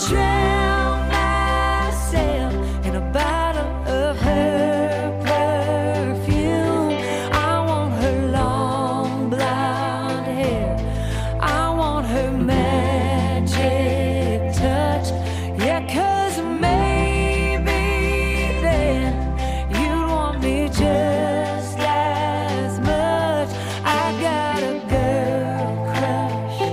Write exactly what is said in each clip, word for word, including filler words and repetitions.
drown myself in a bottle of her perfume. I want her long blonde hair. I want her magic touch. Yeah, 'cause maybe then you'd want me just as much. I got a girl crush.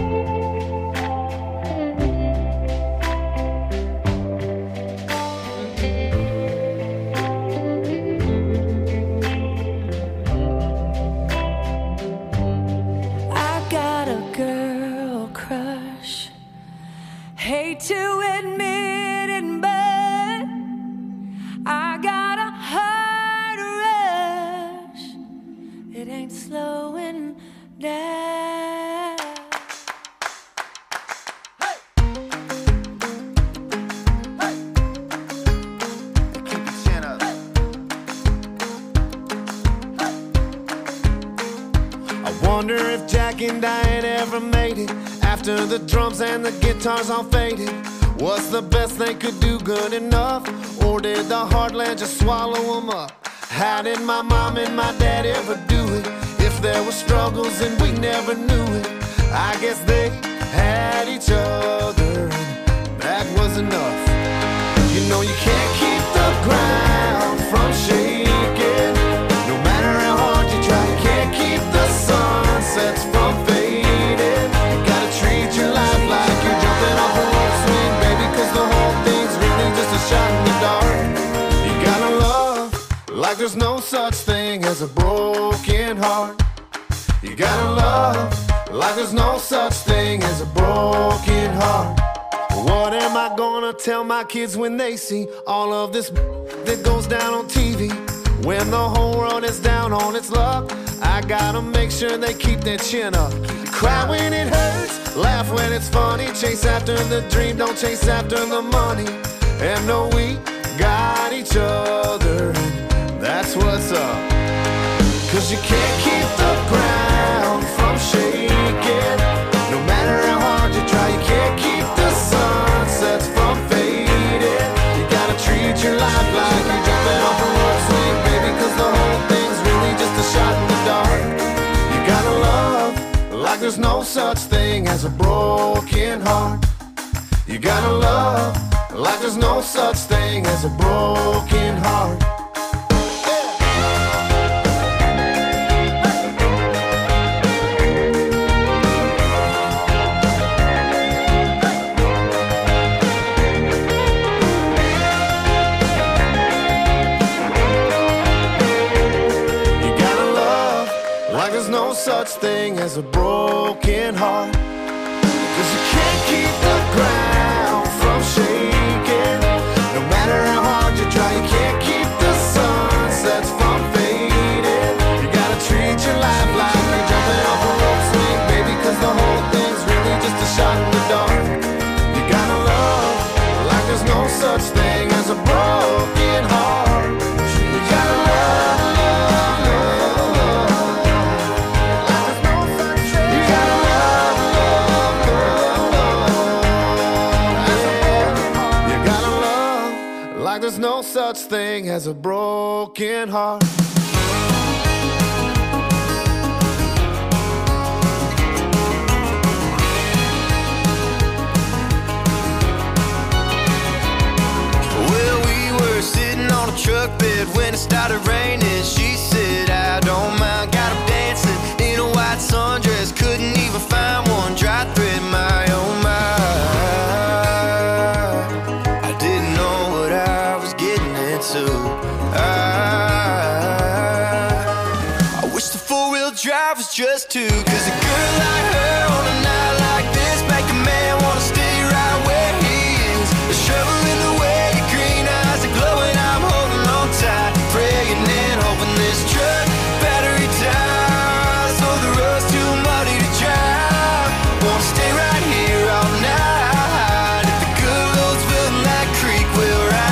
I got a girl crush. Hate to admit it, but I got a heart rush. It ain't slowing down. Keep your chin up. I wonder if Jack and Diane ever made it after the drums and the guitars all faded. What's the best they could do good enough? Or did the heartland just swallow them up? How did my mom and my dad ever do it? If there were struggles and we never knew it, I guess they had each other and that was enough. You know you can't keep the ground from shaking. No matter how hard you try, you can't keep the sunsets from fading. You gotta treat your life like you're jumping off a rope swing, baby, 'cause the whole thing's really just a shot in the dark. You gotta love like there's no such thing as a broken heart. You gotta love like there's no such thing as a broken heart. What am I gonna tell my kids when they see all of this that goes down on T V? When the whole world is down on its luck, I gotta make sure they keep their chin up. Cry when it hurts, laugh when it's funny. Chase after the dream, don't chase after the money. And know we got each other, and that's what's up. 'Cause you can't keep the ground from shaking. No matter how hard you try, you can't keep the sunsets from fading. You gotta treat your life like you're jumping off a rope swing, baby, 'cause the whole thing's really just a shot in the dark. You gotta love like there's no such thing as a broken heart. You gotta love like there's no such thing as a broken heart. Such thing as a broken heart. 'Cause you can't keep the ground from shaking. No matter how hard you try, you can't keep the sunsets from fading. You gotta treat your life like you're jumping off a rope swing, baby, 'cause the whole thing's really just a shot in the dark. You gotta love like there's no such thing as a broken heart. You gotta love, love, love, love. Like there's no such thing as a broken heart. Well, we were sitting on a truck bed when it started raining. She said, I don't mind, got him dancing in a white sundress. Couldn't even find one dry thread, my oh my. So I, I wish the four-wheel drive was just two. 'Cause a girl like her on a night like this make a man wanna stay right where he is. The shovel in the way, your green eyes are glowing. I'm holding on tight, praying and hoping this truck battery dies, so the road's too muddy to drive. Wanna stay right here all night. If the good Lord's filling that creek, we'll ride.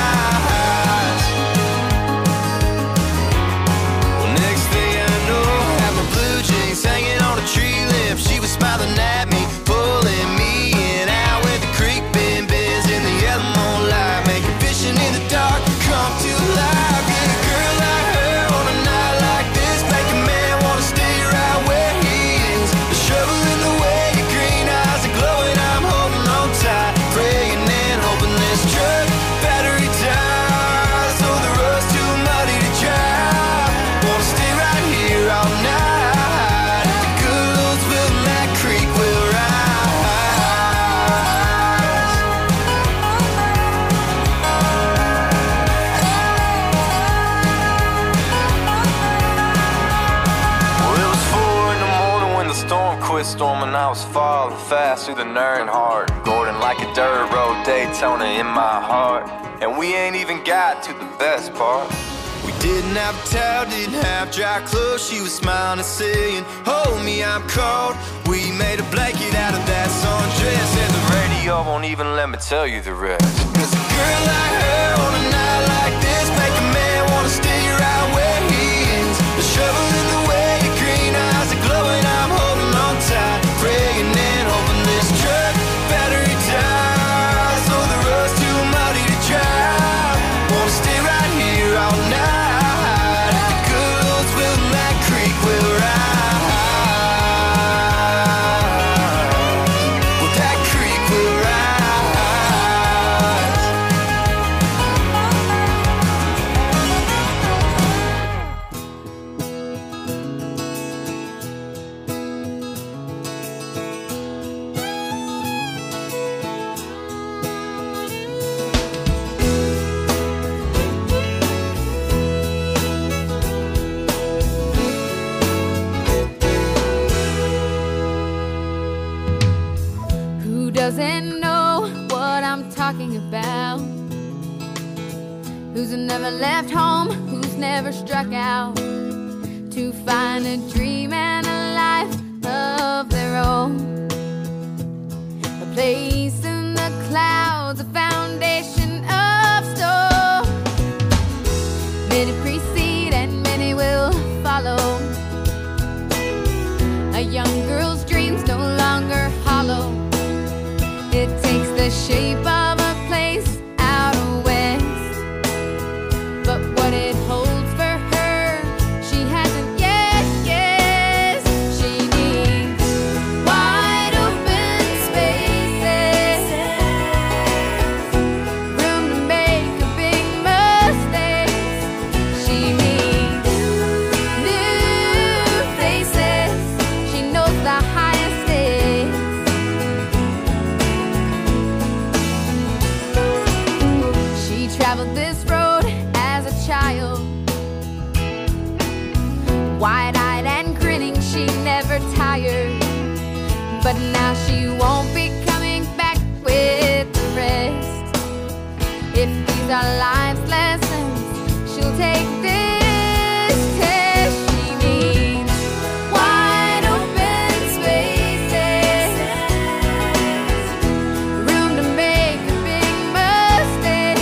Hanging on a tree was falling fast through the Nernhart, Gordon like a dirt road Daytona in my heart. And we ain't even got to the best part. We didn't have a towel, didn't have dry clothes. She was smiling and saying, hold me, I'm cold. We made a blanket out of that sundress, and the radio won't even let me tell you the rest. Cause a girl like her on a night like this make a man wanna stay right where he is. The shovel in the way, your green eyes are glowing. I'm holding on tight, praying and hoping this truck battery dies, so the road's too muddy to drive. Wanna stay right here all night. Doesn't know what I'm talking about. Who's never left home, who's never struck out to find a dream and a life of their own. A place in the clouds, a foundation of stone. Many precede and many will follow. A young girl's dreams no longer hollow. It takes the shape of a place out west, but what it holds for her, she hasn't yet guessed. She needs wide open spaces, room to make a big mistake. She needs new faces. She knows the highest stakes. Traveled this road as a child, wide-eyed and grinning, she never tired. But now she won't be coming back with the rest. If these are life's lessons, she'll take this test. She needs wide open spaces, room to make a big mistake.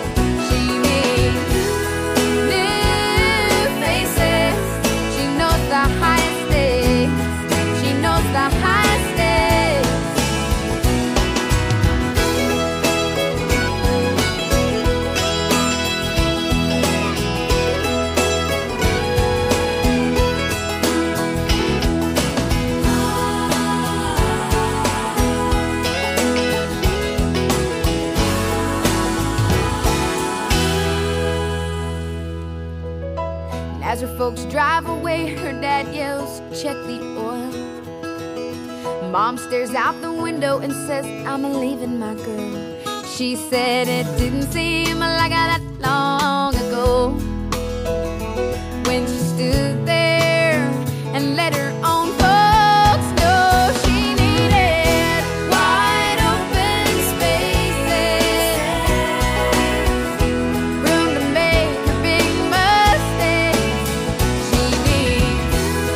As her folks drive away, her dad yells, check the oil. Mom stares out the window and says, I'm leaving my girl. She said it didn't seem like that long ago, when she stood there and let her own folks know she needed wide open spaces, room to make a big mistake. She needs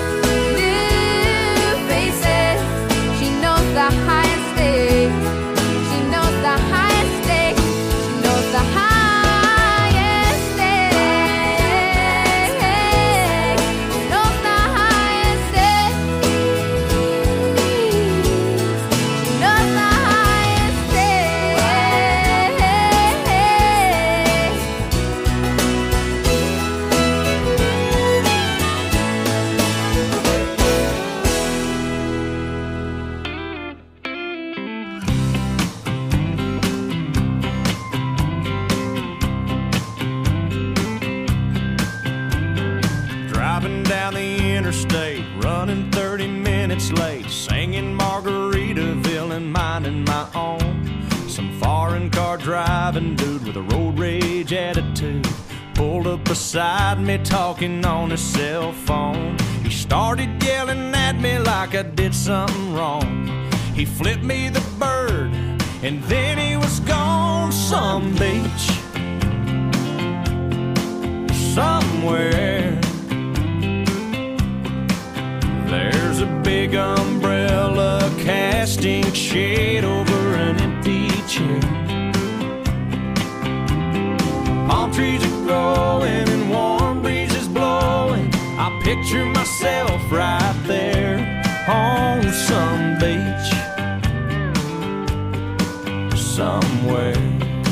new faces. She knows the highest stakes. She knows the highest stakes. She knows the highest stakes. She knows the highest stakes. She knows the highest Driving down the interstate, running thirty minutes late, singing Margaritaville and minding my own. Some foreign car driving dude with a road rage attitude pulled up beside me talking on his cell phone. He He started yelling at me like I did something wrong. He flipped me the bird, and then he was gone. Some beach, somewhere, there's a big umbrella casting shade over an empty chair. Palm trees are growing and warm breezes blowing. I picture myself right there on some beach somewhere.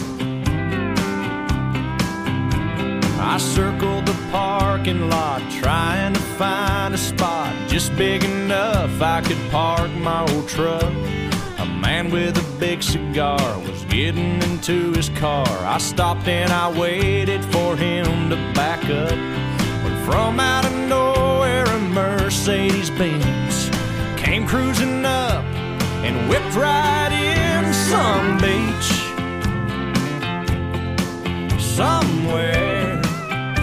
I circled the parking lot trying to find a spot just big enough I could park my old truck. A man with a big cigar was getting into his car. I stopped and I waited for him to back up. But from out of nowhere a Mercedes Benz came cruising up and whipped right in. Some beach somewhere,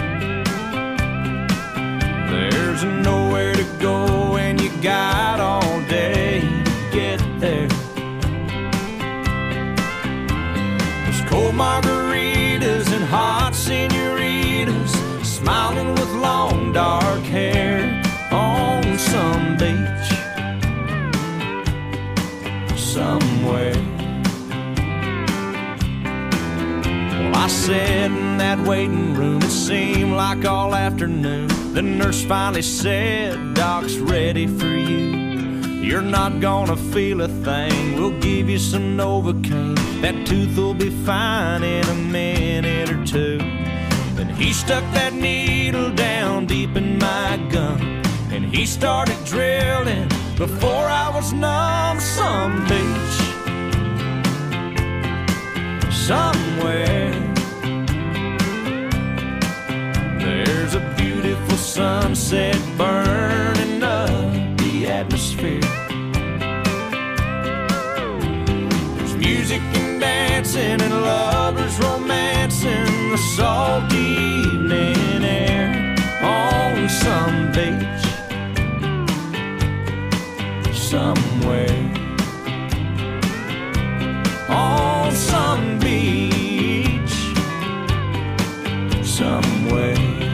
there's nowhere to go and you got all day to get there. There's cold margaritas and hot senoritas smiling with long dark hair on some beach somewhere. Well, I sat in that waiting room, it seemed like all afternoon. The nurse finally said, "Doc's ready for you. You're not gonna feel a thing. We'll give you some Novocaine. That tooth will be fine in a minute or two." Then he stuck that needle down deep in my gum, and he started drilling before I was numb. Some beach somewhere, there's a beautiful sunset burning up the atmosphere. There's music and dancing and lovers romancing the salty evening air on some beach somewhere. On some beach somewhere.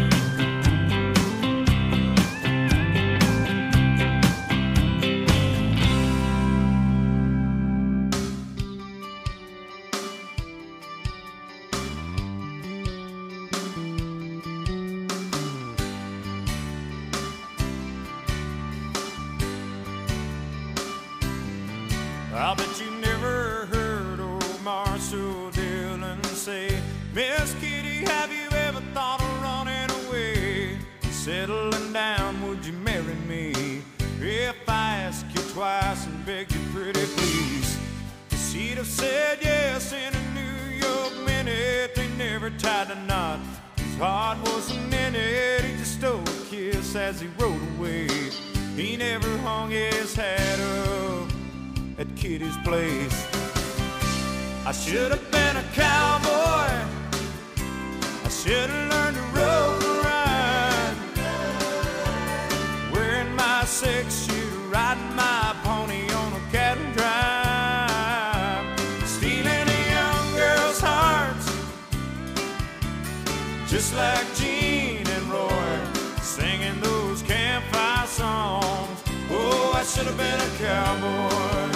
I bet you never heard old Marshall Dillon say, "Miss Kitty, have you ever thought of running away? Settling down, would you marry me? If I ask you twice and beg you pretty please." She'd have said yes in a New York minute. They never tied a knot, his heart wasn't in it. He just stole a kiss as he rode away. He never hung his hat up at Kitty's place. I should have been a cowboy, I should have learned to rope and ride, wearing my six-shooter, riding my pony on a cattle drive, stealing a young girl's hearts, just like Gene and Roy, singing those campfire songs. Oh, I should have been a cowboy.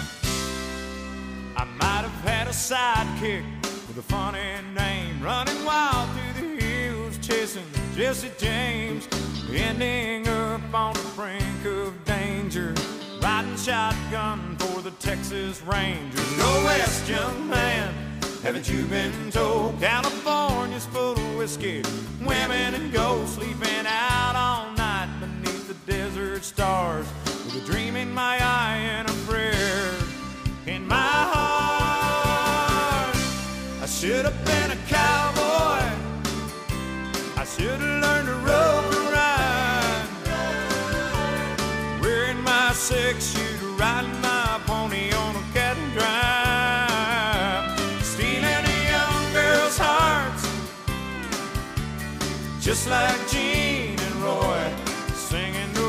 I might have had a sidekick with a funny name, running wild through the hills, chasing Jesse James, ending up on the brink of danger, riding shotgun for the Texas Rangers. Go west, young man, haven't you been told? California's full of whiskey, women and gold, sleeping out all night beneath the desert stars, with a dream in my eye and a prayer in my heart. I should have been a cowboy, I should have learned to rope and ride, wearing my six-shooter, riding my pony on a cattle drive, stealing a young girl's hearts, just like Gene and Roy, singing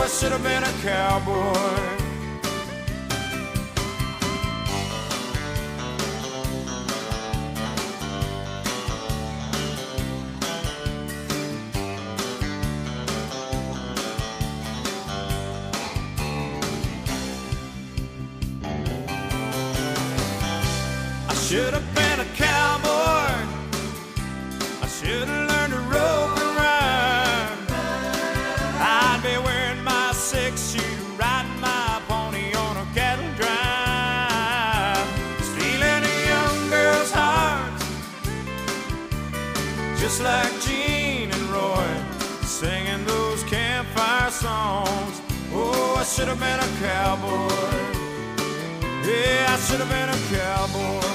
should have been a cowboy. Should have been a cowboy. I should have learned to rope and ride. I'd be wearing my six-shooter, riding my pony on a cattle drive, stealing a young girl's heart, just like Gene and Roy, singing those campfire songs. Oh, I should have been a cowboy. Yeah, I should have been a cowboy.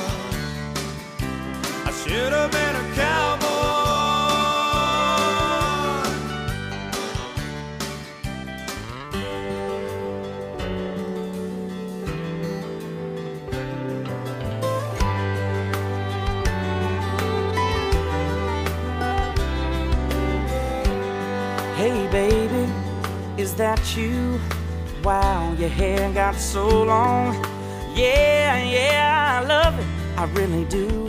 I should have been a cowboy. Hey baby, is that you? Wow, your hair got so long. Yeah, yeah, I love it, I really do.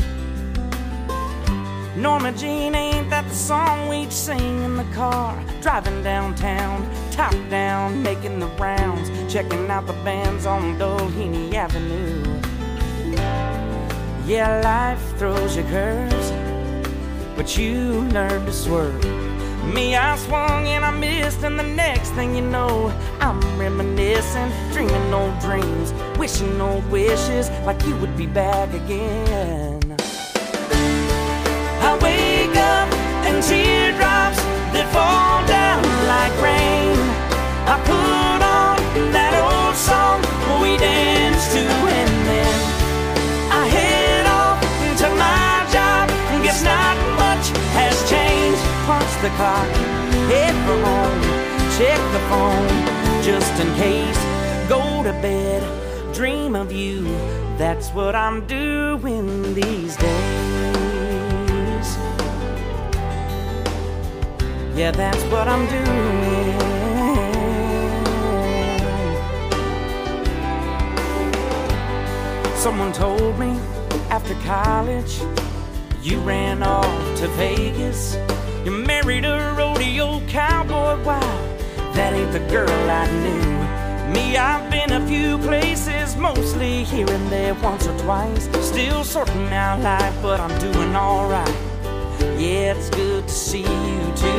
Norma Jean, ain't that the song we'd sing in the car? Driving downtown, top down, making the rounds, checking out the bands on Doheny Avenue. Yeah, life throws you curves, but you learn to swerve. Me, I swung and I missed, and the next thing you know, I'm reminiscing, dreaming old dreams, wishing old wishes, like you would be back again. I wake up and teardrops that fall down like rain. I put on that old song we danced to, and then I head off to my job. Guess not much has changed. Punch the clock, head for home, check the phone, just in case. Go to bed, dream of you. That's what I'm doing these days. Yeah, that's what I'm doing. Someone told me after college you ran off to Vegas. You married a rodeo cowboy. Wow, that ain't the girl I knew. Me, I've been a few places, mostly here and there, once or twice. Still sorting out life, but I'm doing alright. Yeah, it's good to see you too.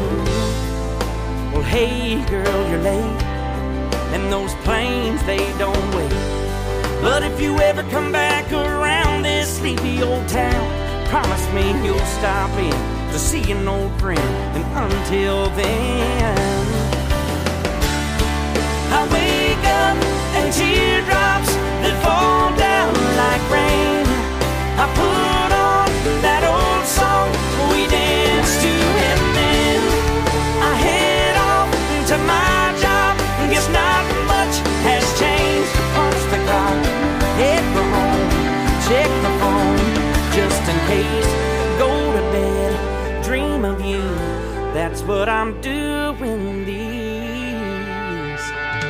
Well, hey girl, you're late, and those planes, they don't wait. But if you ever come back around this sleepy old town, promise me you'll stop in to see an old friend. And until then, I wake up and teardrops that fall down like rain. I put on that old song we danced to, and then I head off to my job. Guess not much has changed. Punch the clock, head for home, check the phone, just in case. Go to bed, dream of you. That's what I'm doing these.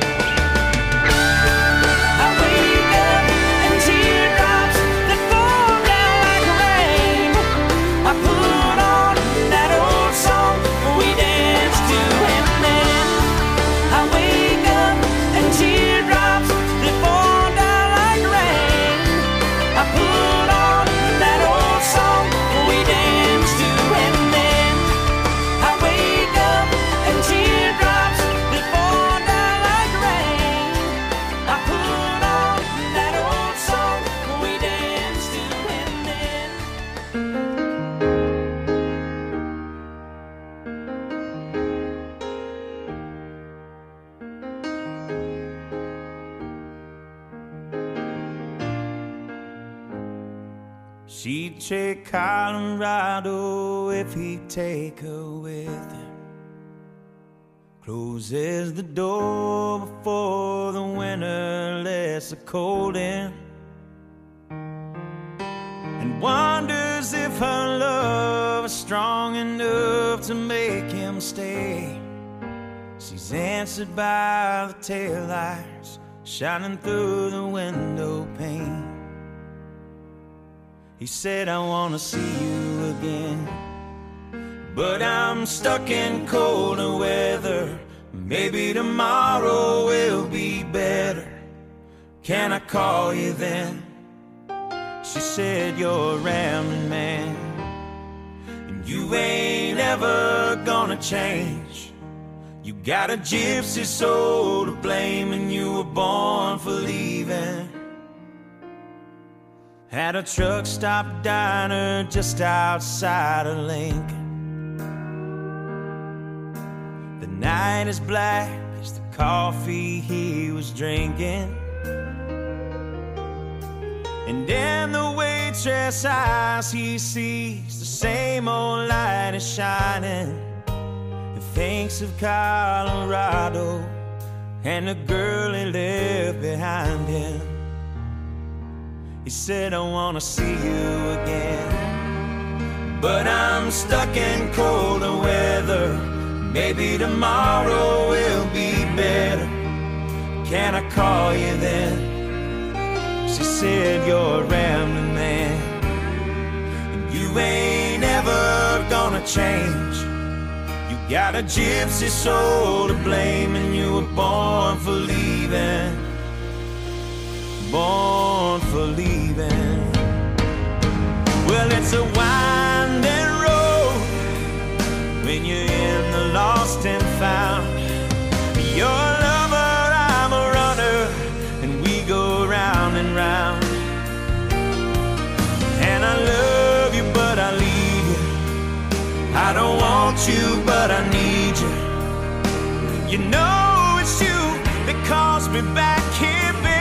I wake up and teardrops that fall down like rain. I put on that old song we danced to, and then I wake up and teardrops that fall down like rain. I put on that old song we danced to, and then I wake up and teardrops that fall down like rain. I put on that old song we danced to, and then she'd take Colorado if he'd take her with him. Closes the door before the winter lets the cold in, and wonders if her love is strong enough to make him stay. She's was answered by the taillights shining through the window pane. He said, I wanna see you again, but I'm stuck in colder weather. Maybe tomorrow will be better. Can I call you then? She said, you're a rambling man, and you ain't ever gonna change. You got a gypsy soul to blame, and you were born for leaving. At a truck stop diner just outside of Lincoln. The night is black as the coffee he was drinking, and in the waitress' eyes he sees the same old light is shining. He thinks of Colorado and the girl he left behind him. He said, I wanna see you again, but I'm stuck in colder weather. Maybe tomorrow will be better. Can I call you then? She said, you're a rambling man, and you ain't ever gonna change. You got a gypsy soul to blame, and you were born for leaving. Born for leaving. Well, it's a winding road when you're in the lost and found. You're a lover, I'm a runner, and we go round and round. And I love you, but I leave you. I don't want you, but I need you. You know it's you that calls me back here, baby.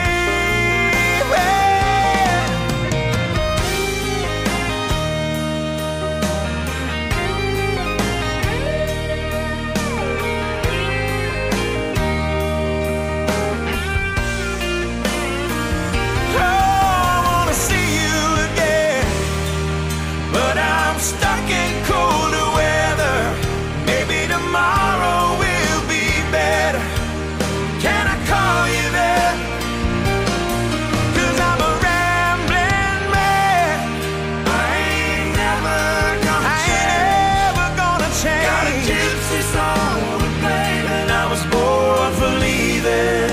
Stuck in colder weather. Maybe tomorrow will be better. Can I call you there? Cause I'm a rambling man. I ain't never gonna I change. Ain't never gonna change. Got a gypsy soul to blame, and I was born for leaving.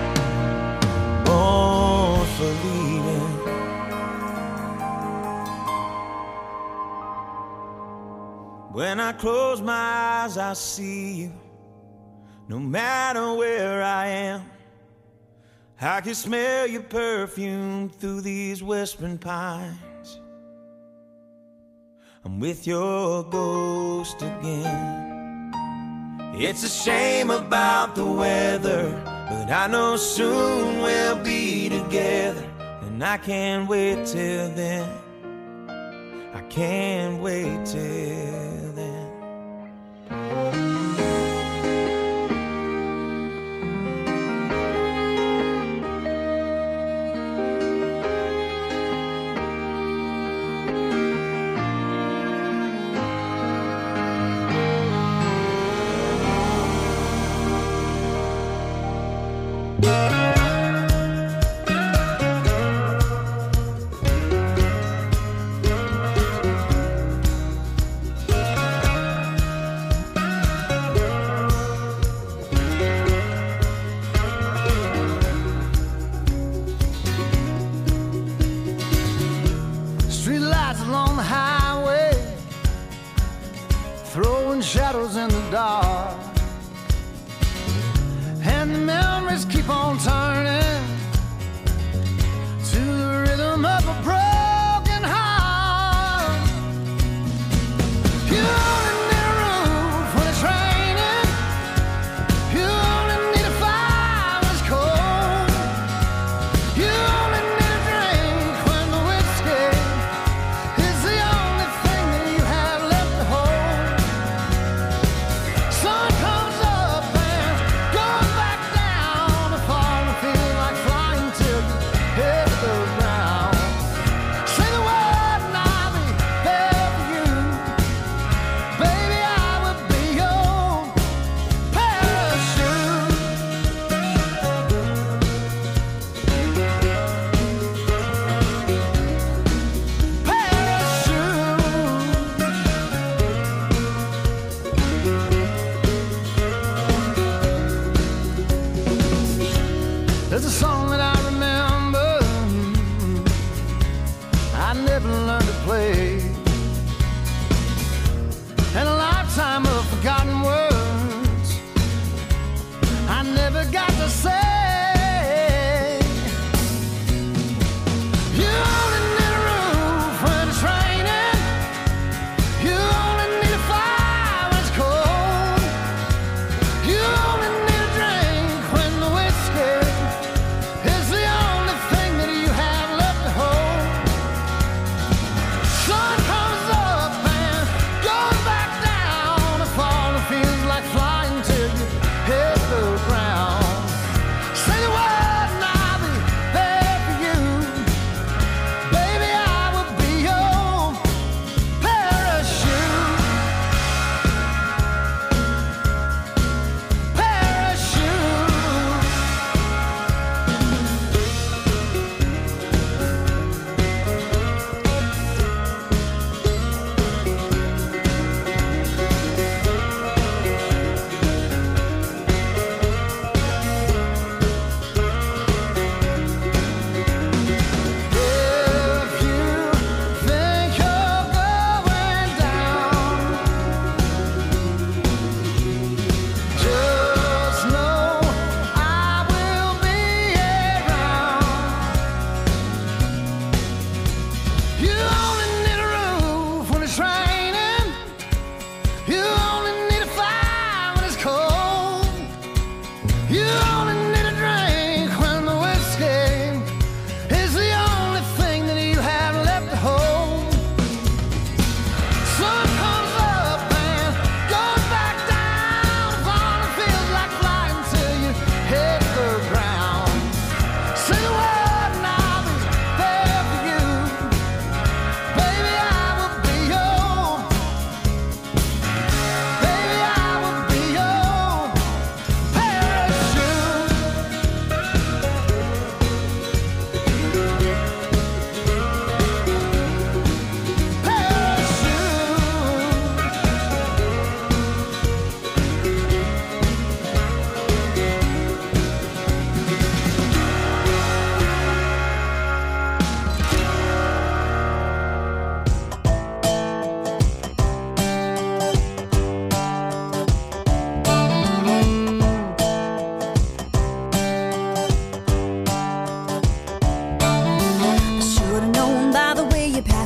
Born for leaving. When I close my eyes, I see you. No matter where I am, I can smell your perfume through these whispering pines. I'm with your ghost again. It's a shame about the weather, but I know soon we'll be together. And I can't wait till then. I can't wait till then. Shadows in the dark, and the memories keep on turning to the rhythm of a broken heart. You only need a roof when it's raining. You only need a fire when it's cold. You only need a drink when the whiskey is the only thing that you have left to hold. Sun comes up and goes back down to fall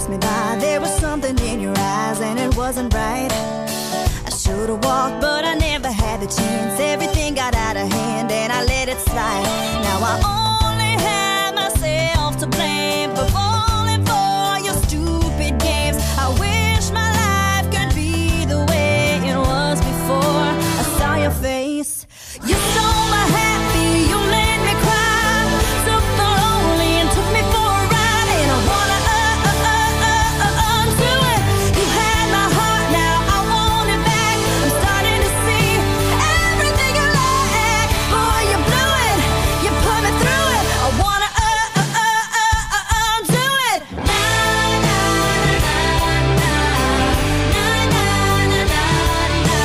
passed me by. There was something in your eyes and it wasn't right. I should've walked, but I never had the chance. Everything got out of hand and I let it slide. Now I only have myself to blame for falling for your stupid games. I wish my life could be the way it was before I saw your face. You stole my happy, you made me cry. Took the lonely and took me for a ride. And I wanna uh, uh, uh, uh, uh, undo it. You had my heart, now I want it back. I'm starting to see everything you like. Boy, you blew it, you put me through it. I wanna uh, uh, uh, uh, uh, undo it. Na, na, na, na, na, na, na, na, na,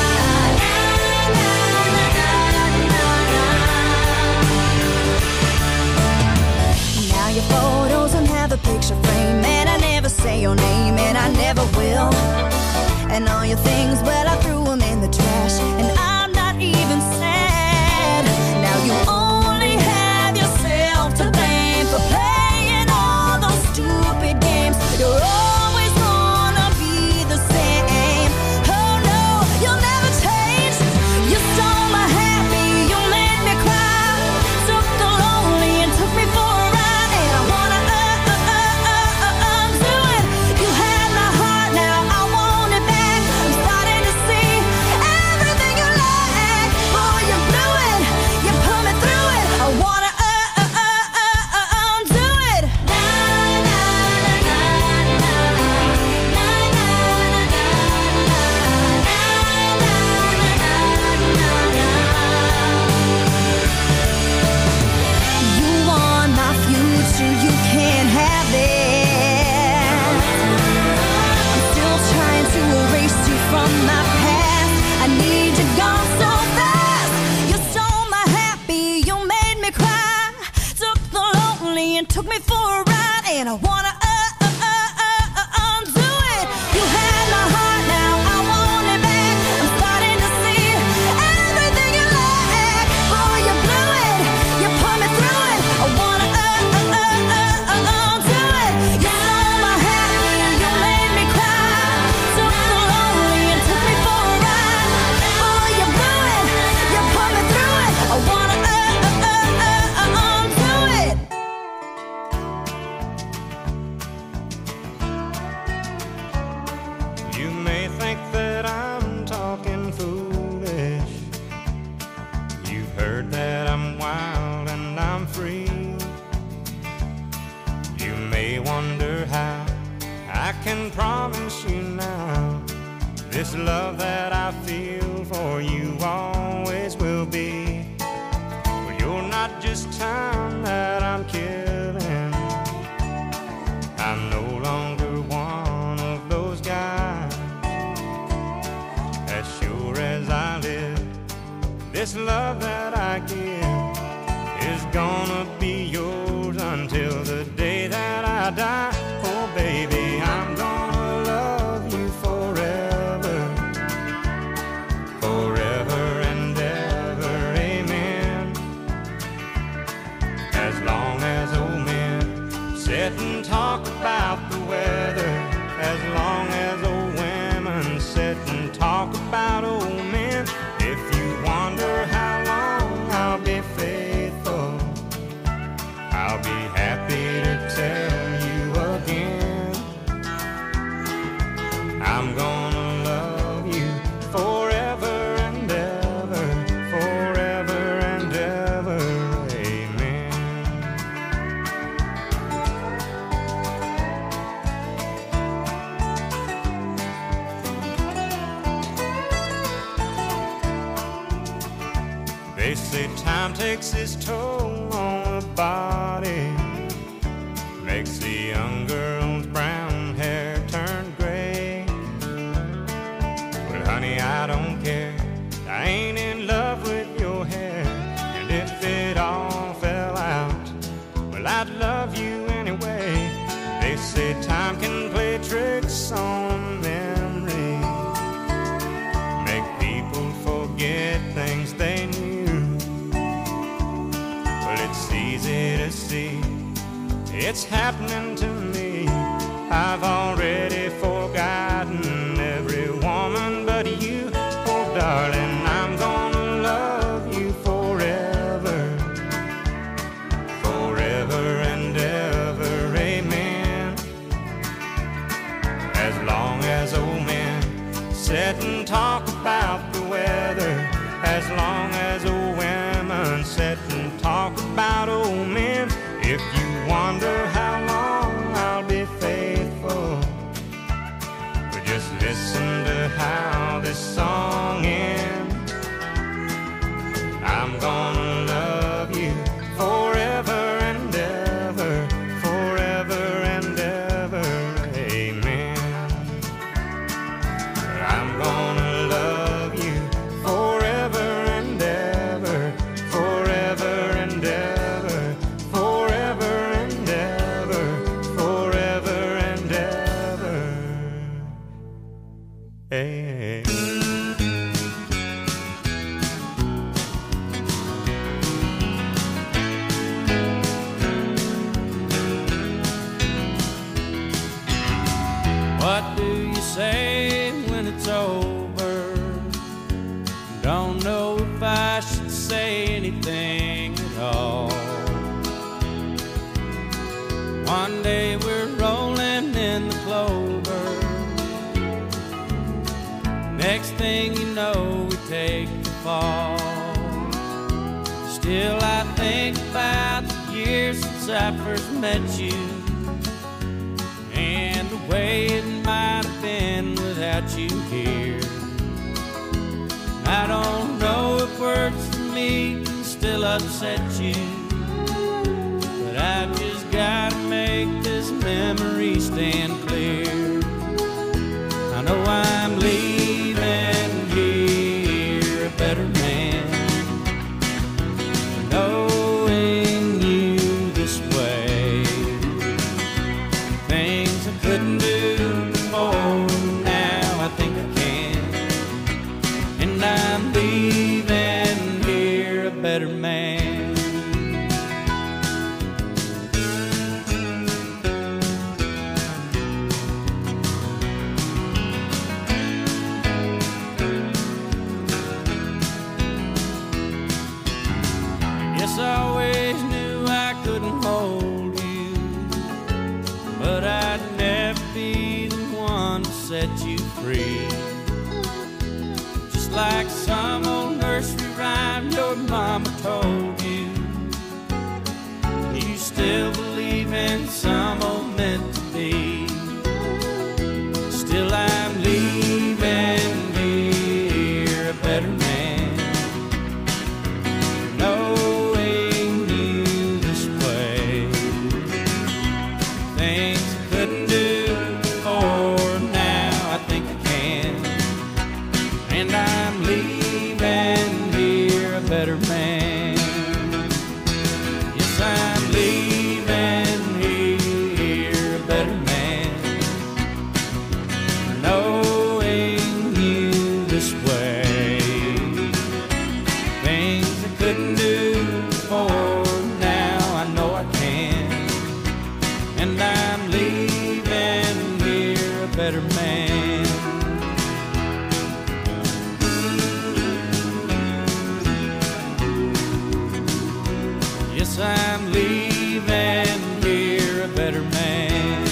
now your photos don't have a picture frame, and I never say your name, and I never will. And all your things, well, I threw them in the trash, and I'm not even sad. Now you only have yourself to blame for playing all those stupid games. You're always gonna be the same. Oh no, you'll never change. You stole my happy, you made me cry. Took the lonely and took me for a ride. And I wanna uh, uh, uh, uh, uh, undo it. You had my heart, now I want it back. I'm starting to see everything you like. Boy, you blew it, you put me through it. I wanna uh, uh, uh, uh, uh, undo it. Na, na, na, na, na, na, na, na, you want my future, you can't have it. I'm still trying to erase you from my past. I need you gone so fast. You stole my happy, you made me cry. Took the lonely and took me for a ride. And I wanna uh, uh, uh, uh, uh, undo it. You had my heart, now I want it back. I'm starting to see everything you like. Boy, you blew it, you put me through it. I wanna uh, uh, uh, uh, uh, undo it. You stole my happy, you made me cry. Took the lonely and took me for a ride. Boy, you blew it, you put me through it. I wanna uh, uh, uh, uh, uh, undo it. You may think that I'm talking foolish. You've heard that I'm wild and I'm free. You may wonder how I can promise you now this love that I feel for you always will be. Well, you're not just time that I'm killing. I'm no longer one of those guys. As sure as I live, this love that I give is gonna be yours until the day that I die. Oh baby, I'm gonna love you forever, forever and ever, amen. As long as old men sit and talk about the weather, as long as old women sit and talk about old men. If you wonder how long I'll be faithful, I'll be happy to tell you again. I'm gonna love you forever and ever, forever and ever, amen. They say time takes its toll on the body, makes the young girl's brown hair turn gray. Well, honey, I don't care. I ain't in love with your hair. And if it all fell out, well, I'd love you anyway. They say time can play tricks on memory, make people forget things they knew. Well, it's easy to see it's happening to me. I've already forgotten every woman but you. Oh, darling, I'm gonna love you forever, forever and ever, amen. As long as old men sit and talk about the weather, as long as old women sit and talk about old men, if you wonder how long I'll be faithful, but just listen to how this song ends. I'm gonna love you forever and ever, forever and ever, amen. I'm gonna love you forever and ever, forever and ever, forever and ever, forever and ever, hey. What do you say when it's over? Don't know if I should say anything at all. One day we're rolling in the clover. Next thing you know, we take the fall. Still I think about the years since I first met you, and the way it might have been without you here. I don't know if words for me can still upset you, but I've just gotta make this memory stand clear. I know I'm leaving here a better man, knowing you this way. Things I couldn't do before, now I think I can. And I'm leaving here a better man. Yes, I always knew I couldn't hold you, but I'd never be the one to set you free. Just like some old nursery rhyme your mama told you, you still believe in some old meant to be. Still I'm leaving here a better man, knowing you this way. Things I couldn't do before, now I think I can. And I'm leaving here a better man. Yes, I'm leaving here a better man, knowing you this way. Things I couldn't do before, now I know I can. And I'm leaving here a better man. Yes, I'm leaving here a better man.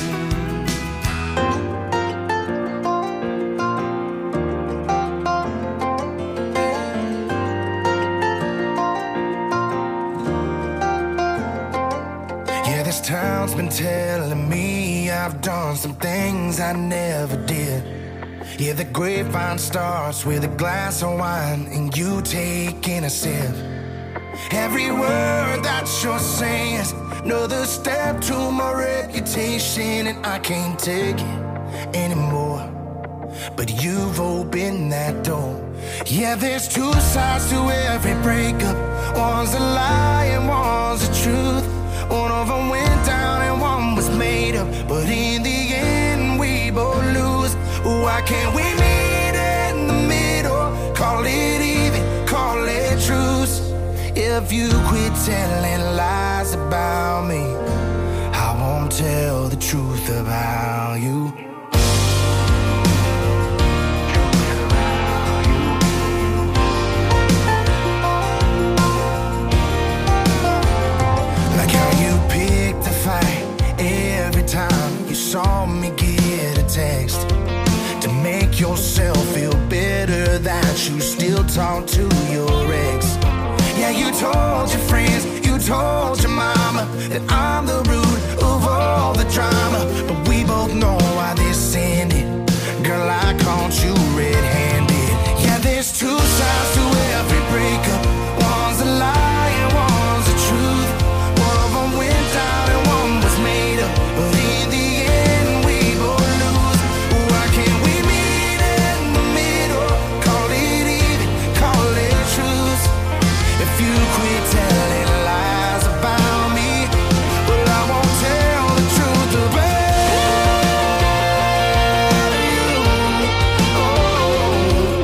Yeah, this town's been telling me I've done some things I never did. Yeah, the grapevine starts with a glass of wine and you taking a sip. Every word that you're saying is another step to my reputation, and I can't take it anymore. But you've opened that door. Yeah, there's two sides to every breakup. One's a lie and one's the truth. One of them went down and one was made up, but in the end we both lose. Why can't we meet in the middle? Call it even, call it truce. If you quit telling lies about me, I won't tell the truth about you. Like how you picked a fight every time you saw me get a text, to make yourself feel better that you still talk to your ex. Yeah, you told your friends, you told your mama that I'm the root of all the drama, but we both know why this ended. Girl, I caught you red-handed. Yeah, there's two sides to every breakup. One's a lie and one's the truth. One of them went down and one was made up, but in the end we both lose. Why can't we meet in the middle? Call it even, call it truth. If you quit telling lies about me, well, I won't tell the truth about you. Oh.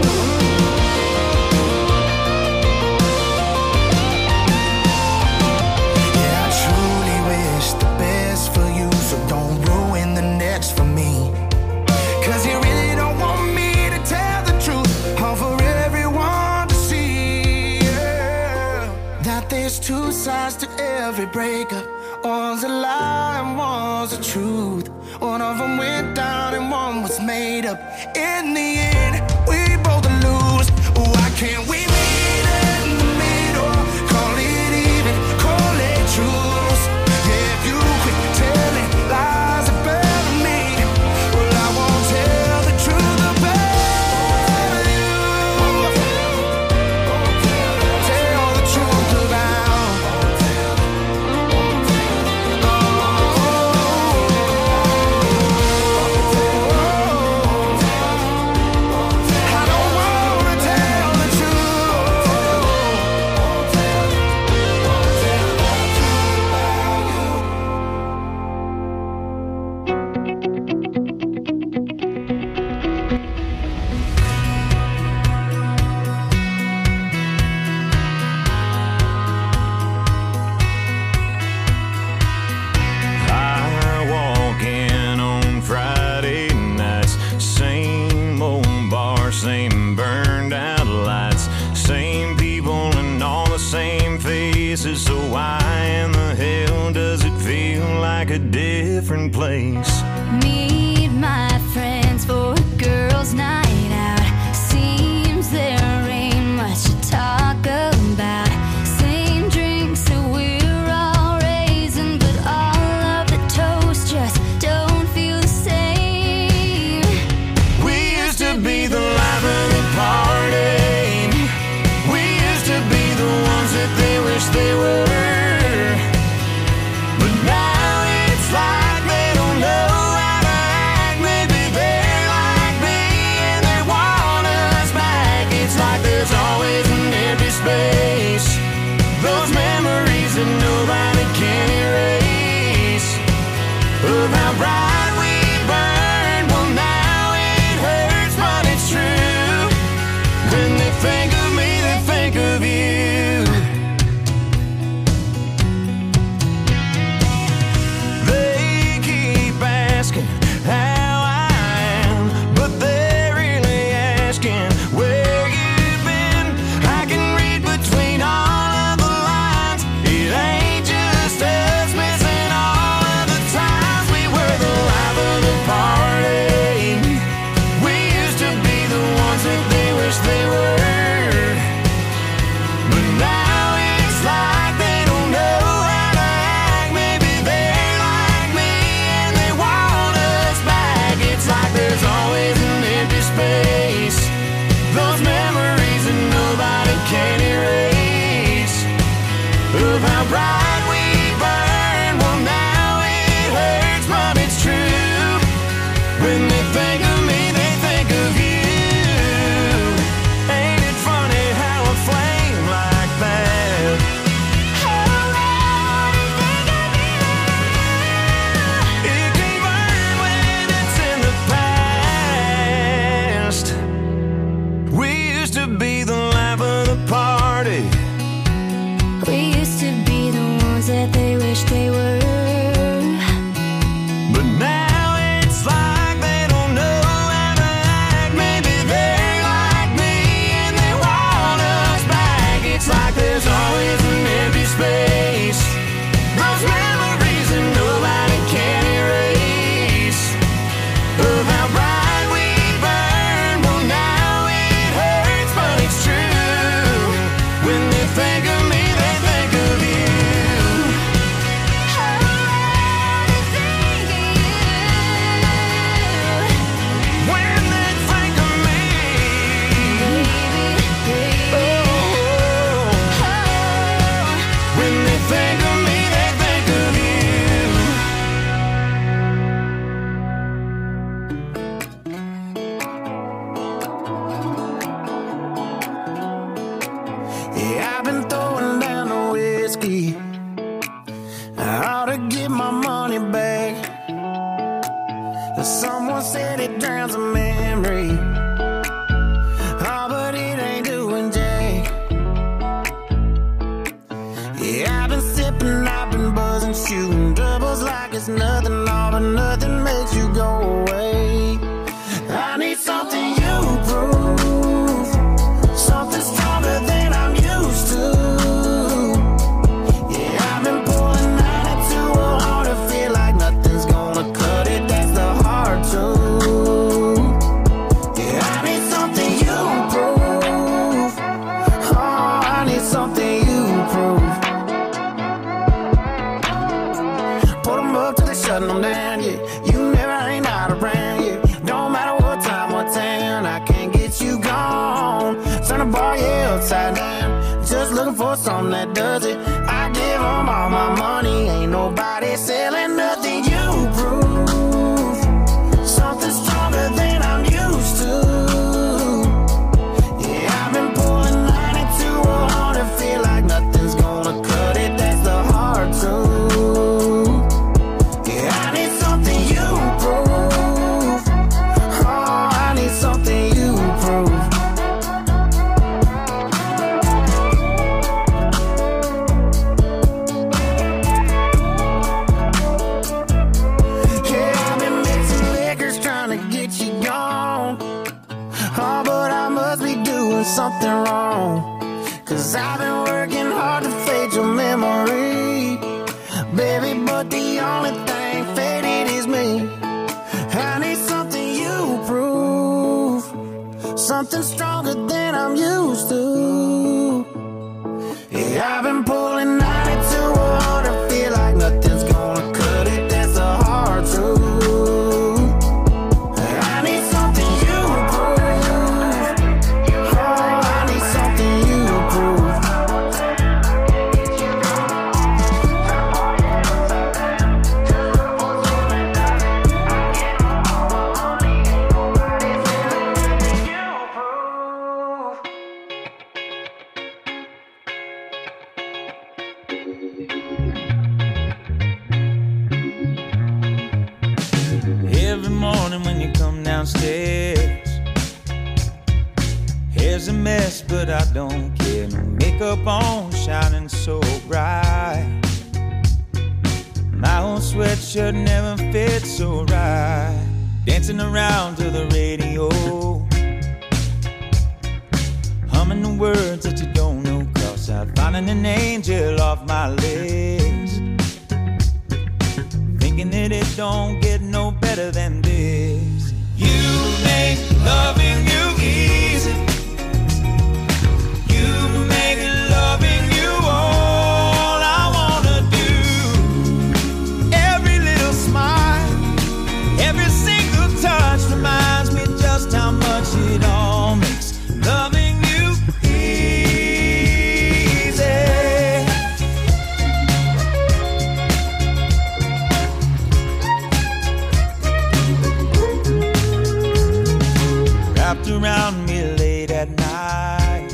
Yeah, I truly wish the best for you, so don't ruin the next for me. Cause you really don't want me to tell the truth, all for everyone to see. Yeah. That there's two sides to every breakup. One's a lie and one's the truth. One of them went down and one was made up. In the end, we both lose. Why can't we meet in the middle? Call it even, call it truth. Yeah, if you quit telling lies about me, well, I won't tell the truth about you. Tell the truth about. I don't wanna tell the I walk in on Friday nights, same old bar, same burned out lights, same people and all the same faces. So why in the hell does it feel like a different place? Meet my friends for a girls' night out. Seems there ain't much to talk about. Same drinks that we're all raising, but all of the toast just don't feel the same. We used to be the life of the party. We used to be the ones that they wish they were. But now it's like they don't know how to act. Maybe they're like me and they want us back. It's like there's always an empty space. Those memories that nobody can erase. Of how bright we burned. Well, now it hurts, but it's true. When they think of me, they think of you. They keep asking how I am, but they're really asking where you've been. I can read between all of the lines. It ain't just us missing all of the times we were the life of the party. We used to be the ones that they wish they were. But now it's like they don't know how to act. Maybe they're like me and they want us Someone said it drowns a memory. Oh, but it ain't doing jack. Yeah, I've been sipping, I've been buzzing, shooting doubles like it's nothing, all but nothing makes you go away. I need something you prove, something stronger than I'm used to. Yeah, I've been pulling ninety-two hard to feel like nothing's gonna cut it. That's the hard truth. Yeah, I need something you prove. Oh, I need something you prove. Put them up till they shutting them down, yeah. You never ain't out around, yeah. Don't matter what time, what town, I can't get you gone. Turn the bar, yeah, upside down. Just looking for something that does it. I give them all my money, ain't nobody selling nothing. You prove something stronger than I'm used to. Yeah, I've been pulling ninety-two hard to feel like nothing's gonna cut it. That's the hard truth. Yeah, I need something you prove. Oh, I need something you prove. Yeah, I've been mixing liquors trying to get you gone. Oh, but I must be doing something wrong. Cause I've been working hard to fade your memory, baby, but the only thing faded is me. I need something you prove, something stronger than I'm used to. Yeah, I've been pulling ninety-two hard to feel like nothing's gonna cut it. That's the hard truth. I need something you prove. Oh, I need something you prove. Every morning when you come downstairs, hair's a mess, but I don't care. No makeup on, shining so bright. My old sweatshirt never fits so right. Dancing around to the radio, humming the words that you don't know. Cross out, finding an angel off my list, thinking that it don't get no better than this. You make loving you easy. You make loving you all I wanna do. Every little smile, every single touch reminds me just how much it all makes loving you easy. Wrapped around me late at night,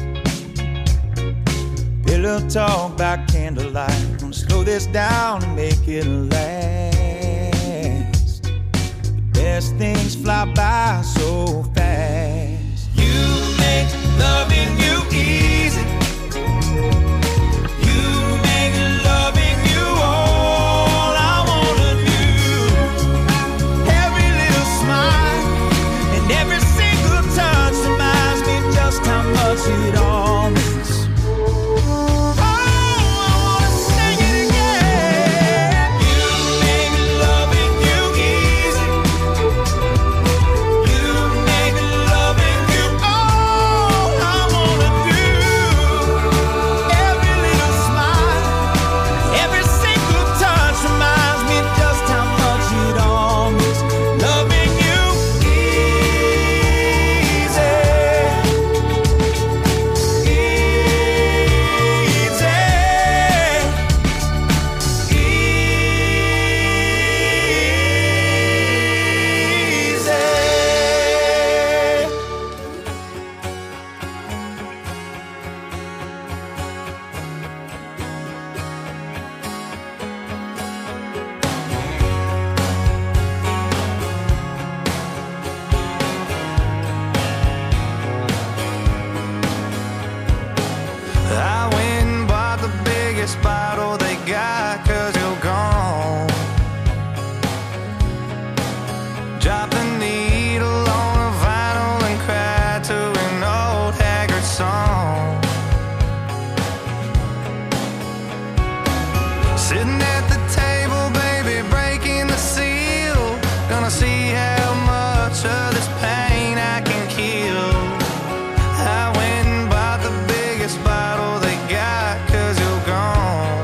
pillow talk by candlelight. Gonna slow this down and make it last. The best things fly by so fast. You make loving you easy. You make loving you all I wanna do. Every little smile and every single touch reminds me just how much it all means. Oh, I wanna sing it again. You make loving you easy. You make see how much of this pain I can kill. I went and bought the biggest bottle they got, cause you're gone.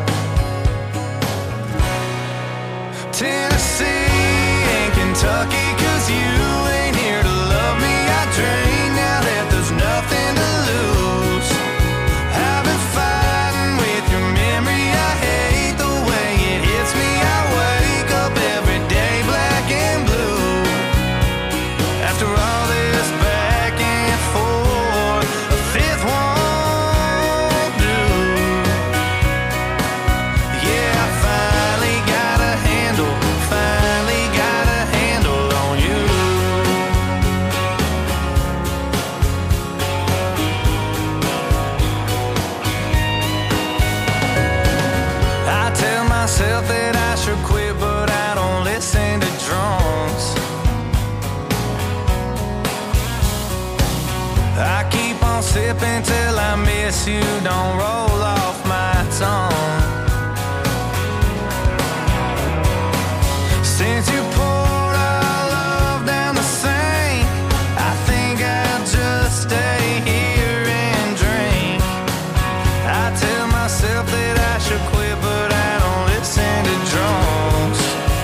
Tennessee and Kentucky, cause you ain't here to love me. I drink now that there's nothing to lose. I've been fighting with your memory. I hate the way it hits me. I wake up every day black and blue. After all this back and forth, a fifth won't do. Yeah, I finally got a handle, finally got a handle on you. I tell myself that I should quit, but I don't listen to drunks. I keep on sipping till I miss you, don't roll off my tongue. Since you poured our love down the sink, I think I'll just stay here and drink. I tell myself that I should quit, but I don't listen to drunks.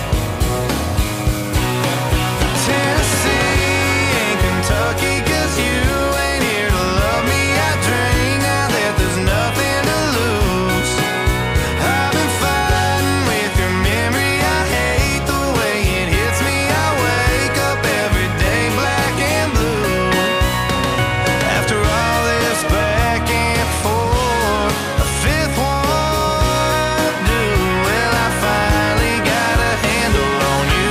Tennessee and Kentucky, cause you ain't here to love me. I drink now that there's nothing to lose. I've been fighting with your memory. I hate the way it hits me. I wake up every day black and blue. After all this back and forth, a fifth won't do. Well, I finally got a handle on you.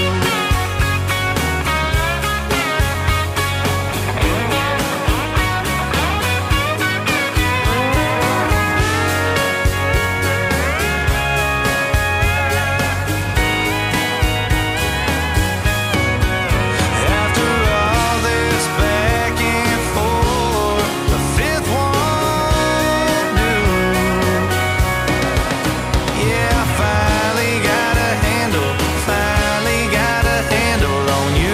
After all this back and forth, a fifth won't do. Yeah, I finally got a handle, finally got a handle on you.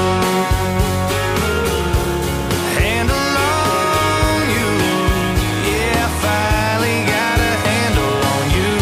Handle on you. Yeah, I finally got a handle on you.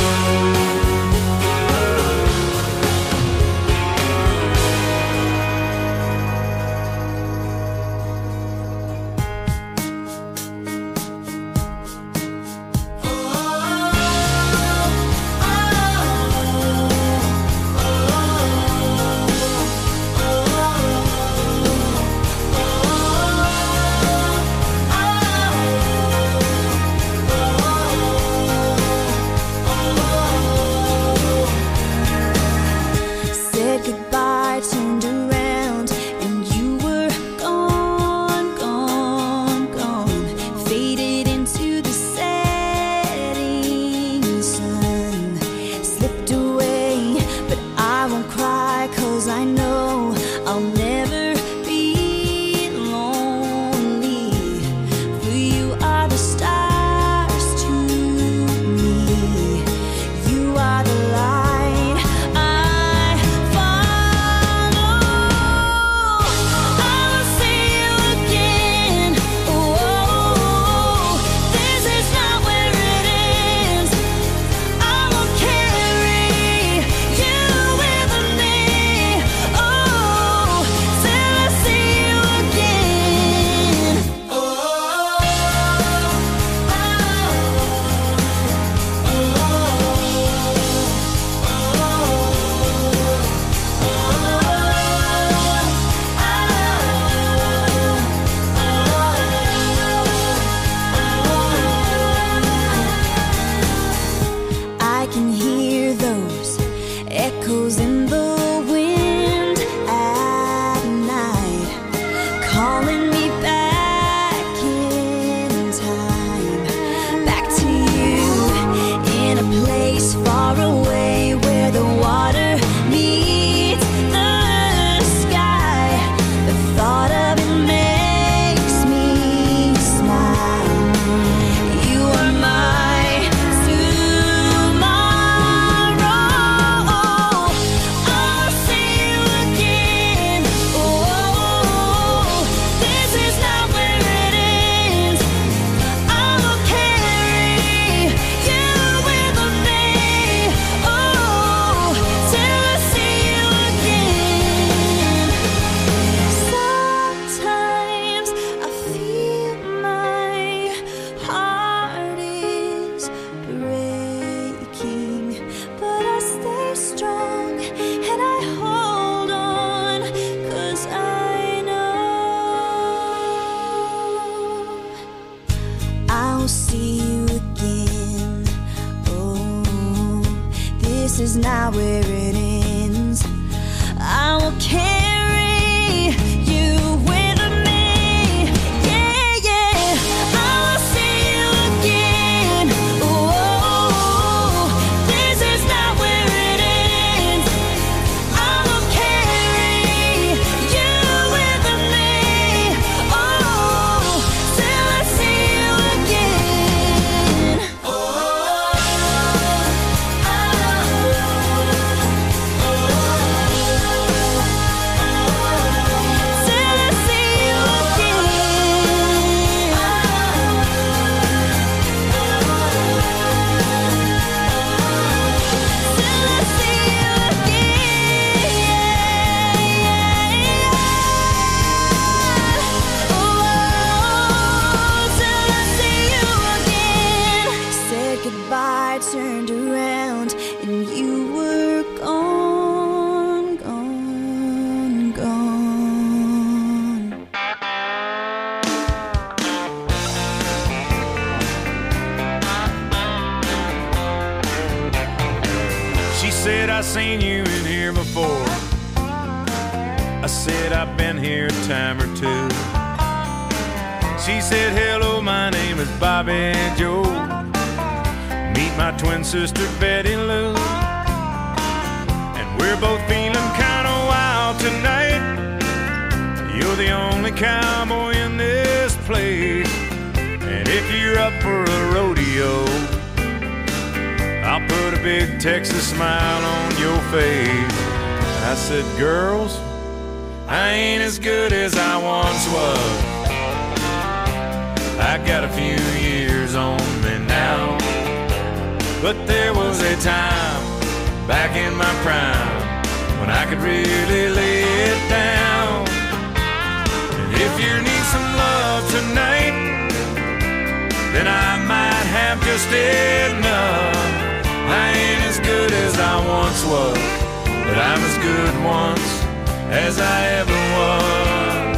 Said goodbye, turned around, and you were gone, gone, gone. Faded into the setting sun. Slipped away, but I won't cry, cause I know I'll never be lonely. For you are the stars to me. You are the light I follow. I will see you again. Oh, this is not where it ends. I will carry you with me. Oh, not where it ends. I will carry you with me. Yeah, yeah. I will see you again. Oh, this is not where it ends. I will carry you with me. Oh, till I see you again. Oh, till I see you again. Till I see you again. Oh, till I see you again. Said goodbye, turned around, and you were gone, gone, gone. She said, I seen you in here before. I said, I've been here a time or two. She said, hello, my name is Bobby Joe. Meet my twin sister, Betty Lou. And we're both feeling kinda wild tonight. You're the only cowboy in this place. And if you're up for a rodeo, I'll put a big Texas smile on your face. I said, girls, I ain't as good as I once was. I got a few years on me now. But there was a time back in my prime when I could really lay it down. And if you need some love tonight, then I might have just enough. I ain't as good as I once was, but I'm as good once as I ever was.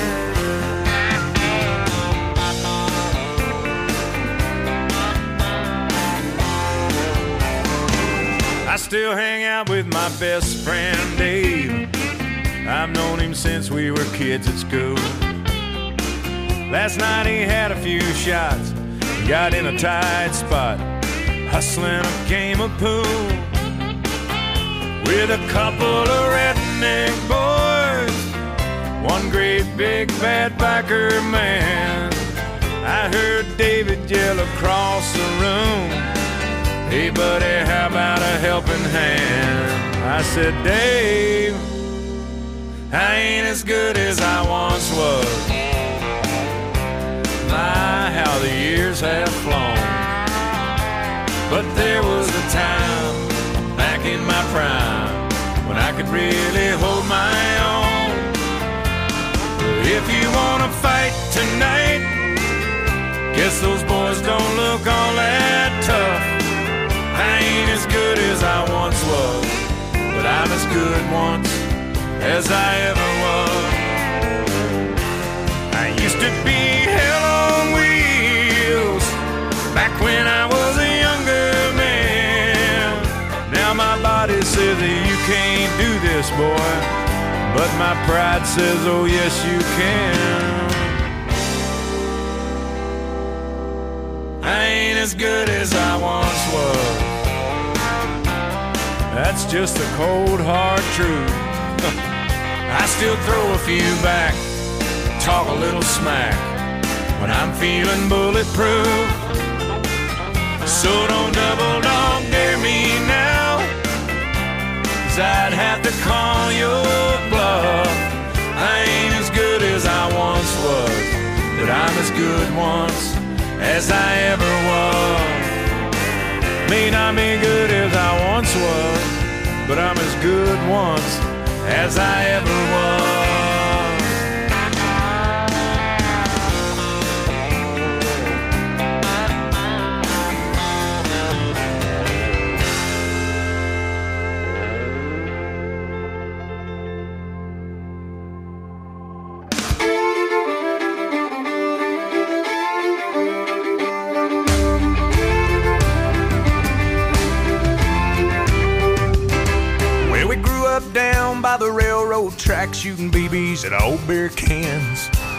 I still hang out with my best friend Dave. I've known him since we were kids at school. Last night he had a few shots, got in a tight spot, hustling a game of pool with a couple of redneck boys, one great big bad biker man. I heard David yell across the room, hey buddy, how about a helping hand? I said, Dave, I ain't as good as I once was. My, how the years have flown. But there was a time back in my prime when I could really hold my own. But if you wanna fight tonight, guess those boys don't look all that tough. I ain't as good as I once was, but I'm as good once as I ever was. I used to be hell on wheels back when I was a younger man. Now my body says that you can't do this, boy, but my pride says, oh yes you can. I ain't as good as I once was. That's just the cold hard truth. I still throw a few back, talk a little smack when I'm feeling bulletproof. So don't double dog dare me now, 'cause I'd have to call your bluff. I ain't as good as I once was, but I'm as good once as I ever was. May not be good as I once was, but I'm as good once as I ever was. railroad tracks shooting B Bs at old beer cans.